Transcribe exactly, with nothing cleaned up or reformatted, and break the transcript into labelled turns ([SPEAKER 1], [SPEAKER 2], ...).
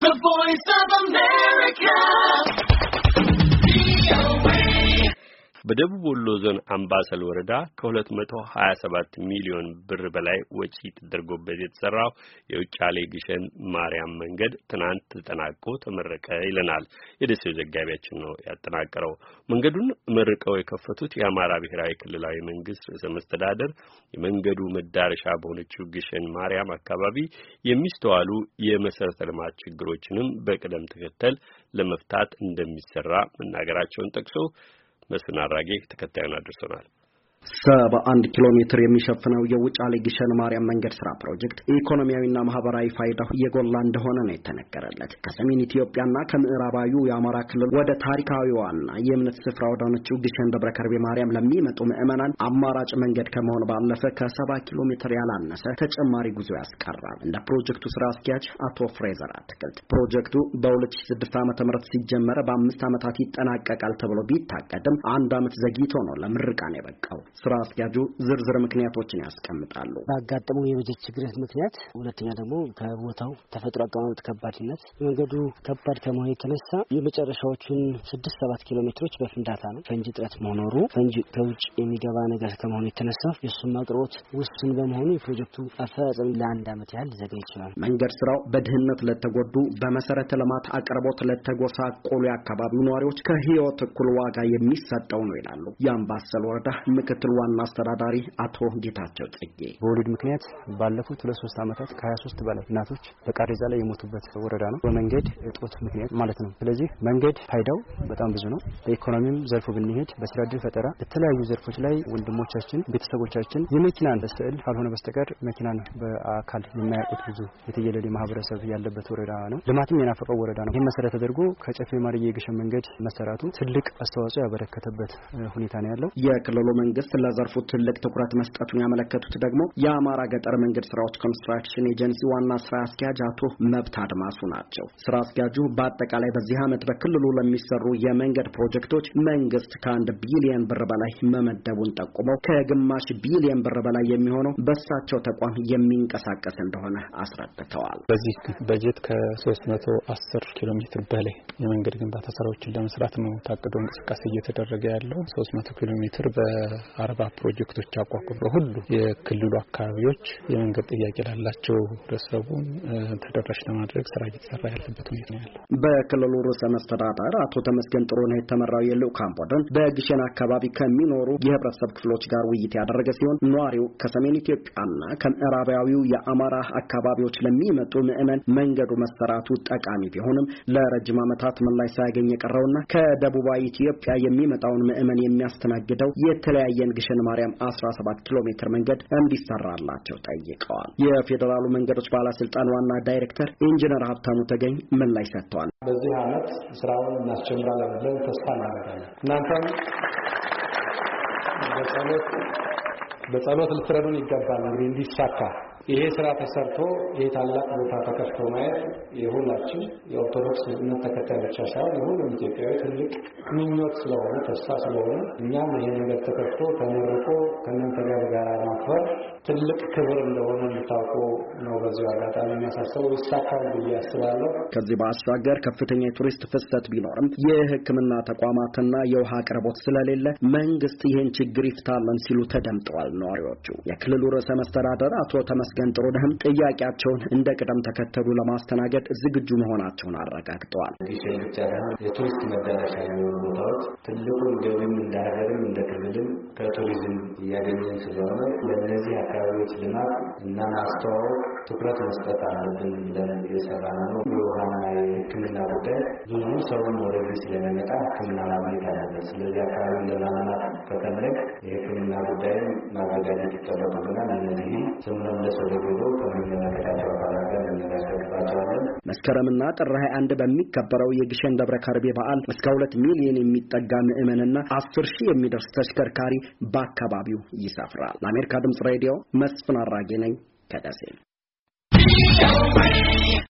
[SPEAKER 1] The Voice of America. በደቡብ ወሎ ዞን አምባሰል ወረዳ ከሁለት መቶ ሀያ ሰባት ሚሊዮን ብር በላይ ወጪ ተደርጎበት የተሰራው የውጫሌ ግሸን ማርያም መንገድ ትናንት ተጠናቆ ተመረቀ ይለናል የደሴው ዘጋቢያችን ነው ያጠናቀረው። መንገዱን መርቀው የከፈቱት የአማራ ብሔራዊ ክልላዊ መንግስት ርዕሰ መስተዳድር የመንገዱ መዳረሻ በሆነችው ግሸን ማርያም አካባቢ የሚስተዋሉ የመሰረተ ልማት ችግሮችንም በቅደም ተከተል ለመፍታት እንደሚሰራ መናገራቸውን ጠቅሶ መስፍን አራጌ ተከታዩን አድርሶናል።
[SPEAKER 2] ሰባ አንድ ኪሎ ሜትር የሚሸፍነው የውጫሌ ግሸን ማርያም መንገድ ስራ ፕሮጀክት ኢኮኖሚያዊና ማህበራዊ ፋይዳው የጎላ እንደሆነ ነው የተነገረለት። ከሰሜን ኢትዮጵያና ከምዕራባዊው የአማራ ክልል ወደ ታሪካዊዋና የእምነት ስፍራ ወደሆነችው ግሸን ደብረ ከርቤ ማርያም ለሚመጡ ምዕመናን አማራጭ መንገድ ከመሆን ባለፈ ከሰባ ኪሎ ሜትር ያላነሰ ተጨማሪ ጉዞ ያስቀራል። እንደ ፕሮጀክቱ ስራ አስኪያጅ አቶ ፍሬዘር አትክልት ፕሮጀክቱ በሁለት ሺህ ስድስት ዓመተ ምህረት ሲጀመር በአምስት ዓመታት ይጠናቀቃል ተብሎ ቢታቀድም አንድ ዓመት ዘግይቶ ነው ለምርቃን የበቃው። ስራ አስኪያጁ ዝርዝር ምክንያቶችን ያስቀምጣሉ።
[SPEAKER 3] ባጋጠመው የበጀት ችግር ምክንያት፣ ሁለተኛ ደግሞ ከቦታው ተፈጥሮ አቀማመጥ ከባድነት፣ መንገዱ ከባድ ከመሆኑ የተነሳ የመጨረሻዎቹን ስድስት ሰባት ኪሎ ሜትሮች በፍንዳታ ነው። ፈንጂ ጥረት መኖሩ ፈንጂ ከውጭ የሚገባ ነገር ከመሆኑ የተነሳ የሱም አቅርቦት ውስን በመሆኑ የፕሮጀክቱ አፈጻጸም ለአንድ ዓመት ያህል ሊዘገይ ይችላል።
[SPEAKER 2] መንገድ ስራው በድህነት ለተጎዱ በመሰረተ ልማት አቅርቦት ለተጎሳቆሉ የአካባቢው ነዋሪዎች ከህይወት እኩል ዋጋ የሚሰጠው ነው ይላሉ የአምባሰል ወረዳ ምክትል ዋና አስተዳዳሪ አቶ ጌታቸው ጽጌ።
[SPEAKER 4] በወሊድ ምክንያት ባለፉት ሁለት ሶስት ዓመታት ከሀያ ሶስት በላይ እናቶች በቃሬዛ ላይ የሞቱበት ወረዳ ነው፣ በመንገድ እጦት ምክንያት ማለት ነው። ስለዚህ መንገድ ፋይዳው በጣም ብዙ ነው። በኢኮኖሚም ዘርፉ ብንሄድ በስራ ዕድል ፈጠራ በተለያዩ ዘርፎች ላይ ወንድሞቻችን ቤተሰቦቻችን የመኪናን ስዕል ካልሆነ በስተቀር መኪናን በአካል የማያውቁት ብዙ የተየለለ ማህበረሰብ ያለበት ወረዳ ነው። ልማትም የናፈቀው ወረዳ ነው። ይህ መሰረተ ተደርጎ ከጨፌ ማርዬ ግሸን መንገድ መሰራቱ ትልቅ አስተዋጽኦ ያበረከተበት ሁኔታ ነው ያለው።
[SPEAKER 2] የክልሉ መንግስት ለዘርፉ ትልቅ ትኩረት መስጠቱን ያመለከቱት ደግሞ የአማራ ገጠር መንገድ ስራዎች ኮንስትራክሽን ኤጀንሲ ዋና ስራ አስኪያጅ አቶ መብት አድማሱ ናቸው። ስራ አስኪያጁ በአጠቃላይ በዚህ ዓመት በክልሉ ለሚሰሩ የመንገድ ፕሮጀክቶች መንግስት ከአንድ ቢሊዮን ብር በላይ መመደቡን ጠቁመው ከግማሽ ቢሊዮን ብር በላይ የሚሆነው በሳቸው ተቋም የሚንቀሳቀስ እንደሆነ አስረድተዋል።
[SPEAKER 5] በዚህ በጀት ከሶስት መቶ አስር ኪሎ ሜትር በላይ የመንገድ ግንባታ ስራዎችን ለመስራት ነው ታቅዶ እንቅስቃሴ እየተደረገ ያለው። ሶስት መቶ ኪሎ ሜትር በአርባ ፕሮጀክቶች አቋቁሞ ሁሉ የክልሉ አካባቢዎች የመንገድ ጥያቄ ላላቸው ህብረተሰቡን ተደራሽ ለማድረግ ስራ እየተሰራ ያለበት ሁኔታ ነው ያለው።
[SPEAKER 2] በክልሉ ርዕሰ መስተዳድር አቶ ተመስገን ጥሩነህ የተመራው የልዑካን ቡድን በግሸን አካባቢ ከሚኖሩ የህብረተሰብ ክፍሎች ጋር ውይይት ያደረገ ሲሆን ነዋሪው ከሰሜን ኢትዮጵያና ከምዕራባዊው የአማራ አካባቢዎች ለሚመጡ ምዕመን መንገዱ መሰራቱ ጠቃሚ ቢሆንም ለረጅም ዓመታት ምላሽ ሳያገኝ የቀረውና ከደቡባዊ ኢትዮጵያ የሚመጣውን ምዕመን የሚያስተናግደው የተለያየን ግሸን ማርያም አስራ ሰባት ኪሎ ሜትር መንገድ እንዲሰራላቸው ጠይቀዋል። የፌዴራሉ መንገዶች ባለስልጣን ዋና ዳይሬክተር ኢንጂነር ሀብታሙ ተገኝ ምላሽ ሰጥተዋል።
[SPEAKER 6] በዚህ ዓመት ስራውን እናስጀምራለን ብለን ተስፋ እናደርጋለን። እናንተም በጸሎት በጸሎት ልትረዱን ይገባል እንግዲህ እንዲሳካ። ይሄ ስራ ተሰርቶ የታላቅ ቦታ ተከፍቶ ማየት የሁላችን የኦርቶዶክስ እምነት ተከታይ ብቻ ሳይሆን የሁሉም ኢትዮጵያዊ ትልቅ ምኞት ስለሆነ ተስፋ ስለሆነ እኛም ይሄ ነገር ተከፍቶ ተመርቆ ከእናንተ ጋር በጋራ ማክበር ትልቅ ክብር እንደሆነ እንድታውቁ ነው በዚህ አጋጣሚ የሚያሳስበው። ይሳካል ብዬ አስባለሁ።
[SPEAKER 2] ከዚህ ባሻገር ከፍተኛ የቱሪስት ፍሰት ቢኖርም የሕክምና ተቋማትና የውሃ አቅርቦት ስለሌለ መንግስት ይህን ችግር ይፍታልን ሲሉ ተደምጠዋል ነዋሪዎቹ። የክልሉ ርዕሰ መስተዳድር አቶ ተመስገን ጥሩነህም ጥያቄያቸውን እንደ ቅደም ተከተሉ ለማስተናገድ ዝግጁ መሆናቸውን አረጋግጠዋል።
[SPEAKER 7] ግሸን ብቻ ሳይሆን የቱሪስት መዳረሻ የሆኑ ቦታዎች ትልቁን ገቢም እንደ ሀገርም እንደ ክልልም ከቱሪዝም እያገኘን ስለሆነ ለእነዚህ አካባቢዎች ልማት እና ማስተዋወቅ ትኩረት መስጠት አለብን ብለን እየሰራን ነው። የውሃና የሕክምና ጉዳይ ብዙ ሰውን ወደዚህ ስለሚመጣ ሕክምና ማግኘት አለበት። ስለዚህ አካባቢ ለማልማት ከፈለግ የሕክምና ጉዳይን ማዘጋጀት ይጠበቅብናል። እነዚህ ስምምነት ወደ ጎዶ ከሚመለከታቸው አካላት ጋር እንነጋገርባቸዋለን።
[SPEAKER 2] መስከረምና ጥር ሃያ አንድ በሚከበረው የግሸን ደብረ ከርቤ በዓል እስከ ሁለት ሚሊዮን የሚጠጋ ምዕመንና አስር ሺህ የሚደርስ ተሽከርካሪ በአካባቢው ይሰፍራል። ለአሜሪካ ድምጽ ሬዲዮ መስፍን አራጌ ነኝ ከደሴ።